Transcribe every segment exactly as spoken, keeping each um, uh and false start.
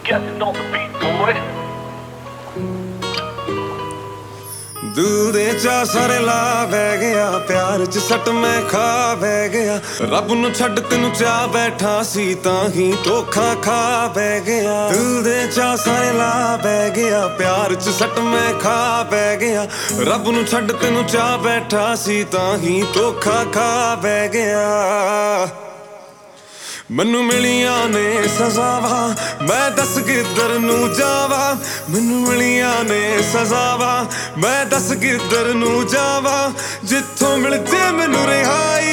Getting on the beat, boy. ਦਿਲ ਦੇ ਚਾ ਸਾਰੇ ਲਾ ਬਹਿ ਗਿਆ, ਪਿਆਰ ਚ ਸੱਟ ਮੈਂ ਖਾ ਬਹਿ ਗਿਆ। ਰੱਬ ਨੂੰ ਛੱਡ ਤੈਨੂੰ ਚਾਹ ਬੈਠਾ ਸੀ ਤਾਂ ਹੀ ਧੋਖਾ ਖਾ ਬਹਿ ਗਿਆ। ਦਿਲ ਦੇ ਚਾ ਸਾਰੇ ਲਾ ਬਹਿ ਗਿਆ, ਪਿਆਰ ਚ ਸੱਟ ਮੈਂ ਖਾ ਬਹਿ ਗਿਆ। ਰੱਬ ਨੂੰ ਛੱਡ ਤੈਨੂੰ ਚਾਹ ਬੈਠਾ ਸੀ ਤਾਂ ਹੀ ਧੋਖਾ ਖਾ ਬਹਿ ਗਿਆ। ਮੈਨੂੰ ਮਿਲੀਆਂ ਨੇ ਸਜ਼ਾਵਾਂ, ਮੈਂ ਦੱਸ ਕਿੱਧਰ ਨੂੰ ਜਾਵਾਂ। ਮੈਨੂੰ ਮਿਲੀਆਂ ਨੇ ਸਜ਼ਾਵਾਂ, ਮੈਂ ਦੱਸ ਕਿੱਧਰ ਨੂੰ ਜਾਵਾਂ। ਜਿੱਥੋਂ ਮਿਲ ਜੇ ਮੈਨੂੰ ਰਿਹਾਈ,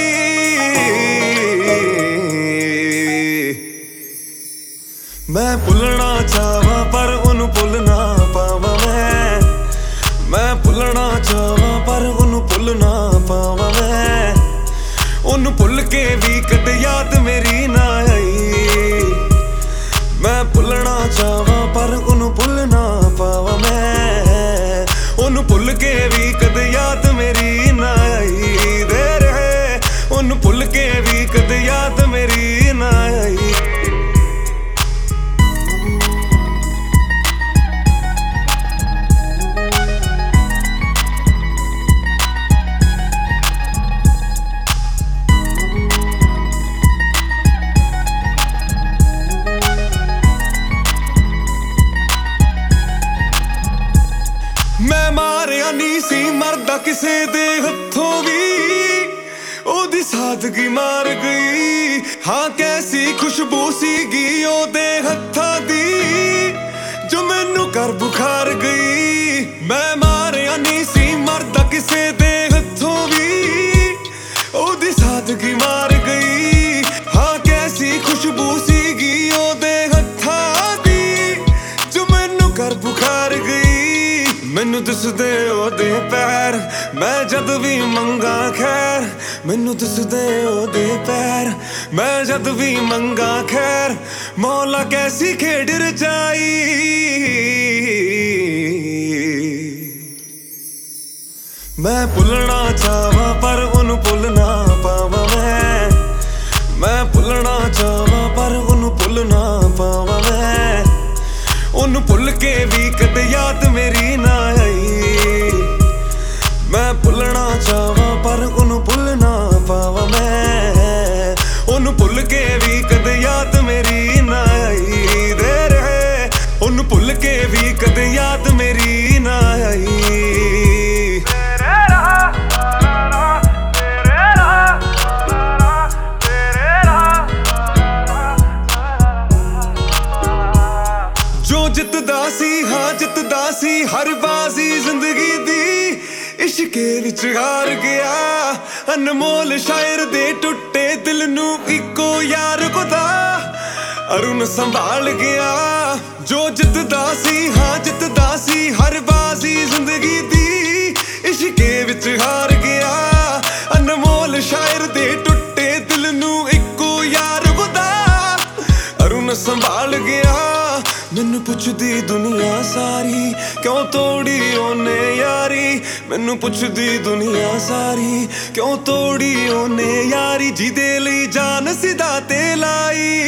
ਮੈਂ ਭੁੱਲਣਾ ਚਾਹਾਂ ਪਰ ਉਹਨੂੰ ਭੁੱਲ ਨਾ ਪਾਵਾਂ। ਮੈਂ ਮੈਂ ਭੁੱਲਣਾ ਚਾਹਾਂ ਪਰ ਉਹਨੂੰ ਭੁੱਲ ਨਾ ਪਾਵਾਂ। ਮੈਂ ਉਹਨੂੰ ਭੁੱਲ ਕੇ ਵੀ ਕਦੇ ਯਾਦ ਮੇਰੀ ਨਾ ਆਈ। ਮੈਂ ਭੁੱਲਣਾ ਚਾਹਾਂ ਪਰ ਉਹਨੂੰ ਭੁੱਲ ਨਾ ਪਾਵਾਂ। ਮੈਂ ਉਹਨੂੰ ਭੁੱਲ ਕੇ ਵੀ ਕਦੇ ਯਾਦ ਮੇਰੀ ਨਾ ਆਈ। ਦੇ ਰਹੇ ਉਹਨੂੰ ਭੁੱਲ ਕੇ ਵੀ ਕਦੇ ਯਾਦ ਮੇਰੀ ਨਾ ਆਈ। ਮੈਂ ਮਾਰਿਆ ਨਹੀਂ ਸੀ ਮਰਦਾ ਕਿਸੇ ਦੇ ਹੱਥੋਂ ਵੀ, ਉਹਦੀ ਸਾਦਗੀ ਮਾਰ ਗਈ। ਹਾਂ ਕੈਸੀ ਖੁਸ਼ਬੂ ਸੀਗੀ ਉਹਦੇ ਹੱਥਾਂ ਦੀ, ਜੋ ਮੈਨੂੰ ਕਰ ਬੁਖਾਰ ਗਈ। ਮੈਂ ਮਾਰਿਆ ਨਹੀਂ ਸੀ ਮਰਦਾ ਕਿਸੇ ਦੇ ਹੱਥੋਂ ਵੀ, ਉਹਦੀ ਸਾਦਗੀ ਮਾਰ ਗਈ। ਹਾਂ ਕੈਸੀ ਖੁਸ਼ਬੂ ਸੀਗੀ ਉਹਦੇ ਹੱਥਾਂ ਦੀ, ਜੋ ਮੈਨੂੰ ਕਰ ਬੁਖਾਰ ਗਈ। ਮੈਨੂੰ ਦਿਸਦੇ ਉਹਦੇ ਪੈਰ, ਮੈਂ ਜਦ ਵੀ ਮੰਗਾ ਖੈਰ। ਮੈਨੂੰ ਦਿਸਦੇ ਉਹਦੇ ਪੈਰ, ਮੈਂ ਜਦ ਵੀ ਮੰਗਾ ਖੈਰ। ਮੌਲਾ ਕੈਸੀ ਖੇਡ ਰਚਾਈ, ਮੈਂ ਭੁੱਲਣਾ ਚਾਹਾਂ ਪਰ ਉਹਨੂੰ ਭੁੱਲ ਨਾ ਪਾਵਾਂ। ਮੈਂ ਮੈਂ ਭੁੱਲਣਾ ਚਾਹਾਂ ਪਰ ਉਹਨੂੰ ਭੁੱਲ ਨਾ ਪਾਵਾਂ। ਮੈਂ ਉਹਨੂੰ ਭੁੱਲ ਕੇ ਵੀ ਕਦੇ ਯਾਦ ਮੇਰੀ ਨਾ ਆਈ। ਮੈਂ ਭੁੱਲਣਾ ਚਾਹਾਂ ਪਰ ਉਹਨੂੰ ਭੁੱਲ ਨਾ ਪਾਵਾਂ। ਮੈਂ ਉਹਨੂੰ ਭੁੱਲ ਕੇ ਵੀ ਕਦੇ ਯਾਦ ਮੇਰੀ ਨਾ ਆਈ। ਦੇ ਰਹੇ ਉਹਨੂੰ ਭੁੱਲ ਕੇ ਵੀ ਕਦੇ ਯਾਦ ਮੇਰੀ ਨਾ ਆਈ। ਜੋ ਜਿੱਤਦਾ ਸੀ, ਹਾਂ ਜਿੱਤਦਾ ਸੀ ਹਰ ਬਾਜ਼ੀ ਜ਼ਿੰਦਗੀ ਦੀ, ਇਸ਼ਕੇ ਵਿੱਚ ਹਾਰ ਗਿਆ। ਅਨਮੋਲ ਸ਼ਾਇਰ ਦੇ ਟੁੱਟੇ ਦਿਲ ਨੂੰ ਇੱਕੋ ਯਾਰ ਖੁਦਾ ਅਰੁਣ ਸੰਭਾਲ ਗਿਆ। ਜੋ ਜਿੱਤਦਾ ਸੀ, ਹਾਂ ਜਿੱਤਦਾ ਸੀ ਹਰ ਬਾਜ਼ੀ ਜ਼ਿੰਦਗੀ ਦੀ, ਇਸ਼ਕੇ ਵਿੱਚ ਹਾਰ ਗਿਆ। ਅਨਮੋਲ ਸ਼ਾਇਰ ਦੇ ਟੁੱਟੇ ਦਿਲ ਨੂੰ ਇੱਕੋ ਯਾਰ ਖੁਦਾ ਅਰੁਣ ਸੰਭਾਲ ਗਿਆ। ਮੈਨੂੰ ਪੁੱਛਦੀ ਦੁਨੀਆ ਸਾਰੀ, ਕਿਉਂ ਤੋੜੀ ਉਹਨੇ ਯਾਰੀ। ਮੈਨੂੰ ਪੁੱਛਦੀ ਦੁਨੀਆ ਸਾਰੀ, ਕਿਉਂ ਤੋੜੀ ਉਹਨੇ ਯਾਰੀ। ਜਿਹਦੇ ਲਈ ਜਾਨ ਸਿੱਧਾ ਤੇ ਲਾਈ,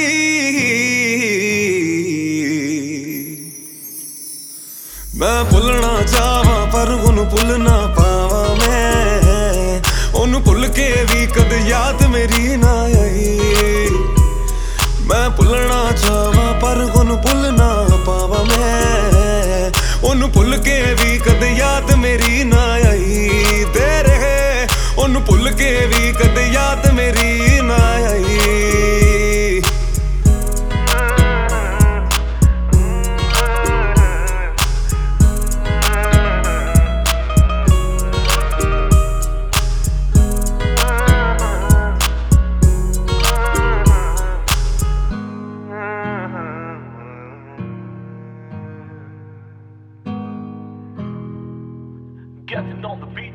ਮੈਂ ਭੁੱਲਣਾ ਚਾਹਾਂ ਪਰ ਉਹਨੂੰ ਭੁੱਲ ਨਾ ਪਾਵਾਂ। ਮੈਂ ਉਹਨੂੰ ਭੁੱਲ ਕੇ ਵੀ ਕਦੇ ਯਾਦ ਮੇਰੀ ਨਾ ਆਈ। ਮੈਂ ਭੁੱਲਣਾ ਚਾਹਾਂ ਪਰ ਉਹਨੂੰ ਭੁੱਲ ਨਾ ਪਾਵਾਂ। ਮੈਂ ਉਹਨੂੰ ਭੁੱਲ ਕੇ ਵੀ ਕਦੇ ਯਾਦ ਮੇਰੀ ਨਾ ਆਈ। ਦੇ ਰਹੇ ਉਹਨੂੰ ਭੁੱਲ ਕੇ ਵੀ ਕਦੇ ਯਾਦ ਮੇਰੀ ਨਾ ਆਈ। Getting on the beat.